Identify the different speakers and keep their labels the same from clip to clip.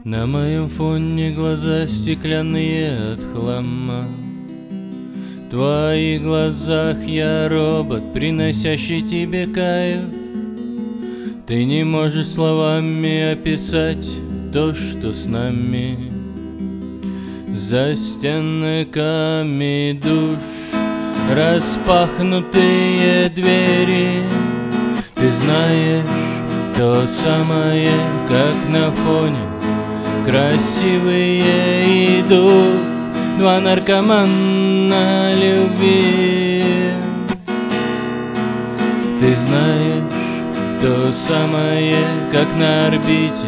Speaker 1: На моем фоне глаза стеклянные от хлама. В твоих глазах я робот, приносящий тебе кайф. Ты не можешь словами описать то, что с нами. За стенками душ распахнутые двери. Ты знаешь то самое, как на фоне красивые идут два наркомана любви. Ты знаешь то самое, как на орбите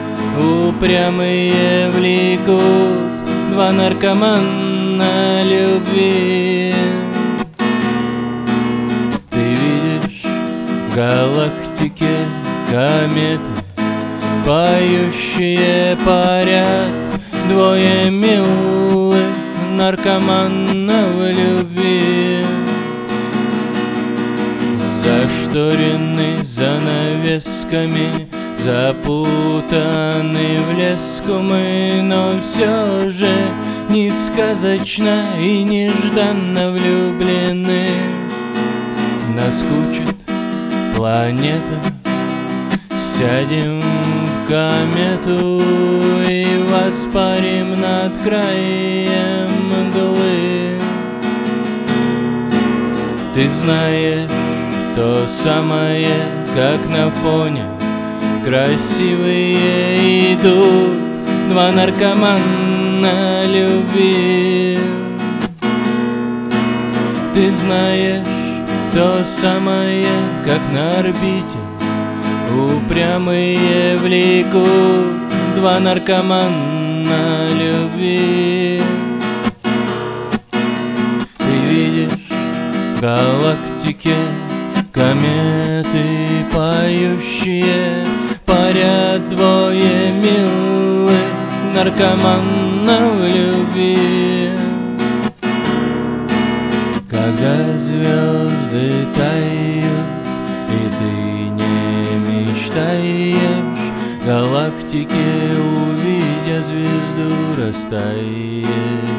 Speaker 1: упрямые влекут два наркомана любви. Ты видишь в галактике кометы, поющие парят, двое милых наркоманов любви. Зашторены занавесками, запутаны в леску мы, но все же не сказочно и нежданно влюблены. Наскучит планета, сядем в комету и воспарим над краем мглы. Ты знаешь то самое, как на фоне красивые идут два наркомана любви. Ты знаешь то самое, как на орбите упрямые влекут два наркомана любви. Ты видишь в галактике кометы, поющие парят, двое милых наркоманов любви. Когда звезды тают и ты не мечтаешь, галактики, увидя звезду, растаешь.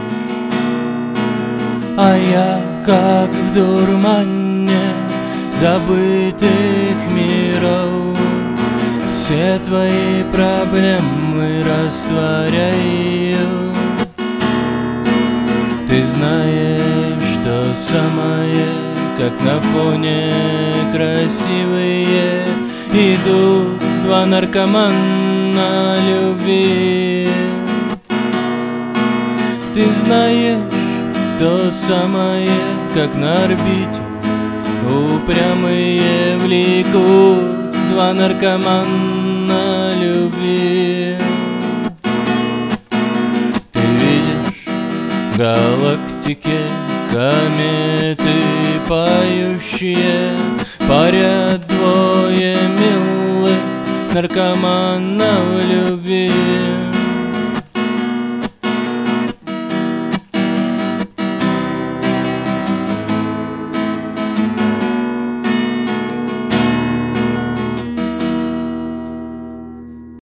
Speaker 1: А я, как в дурмане забытых миров, все твои проблемы растворяю. Ты знаешь то самое, как на фоне красивые идут два наркомана любви. Ты знаешь то самое, как на орбите упрямые влекут два наркомана любви. Ты видишь в галактике кометы, поющие парят, двое милых наркоманов любви.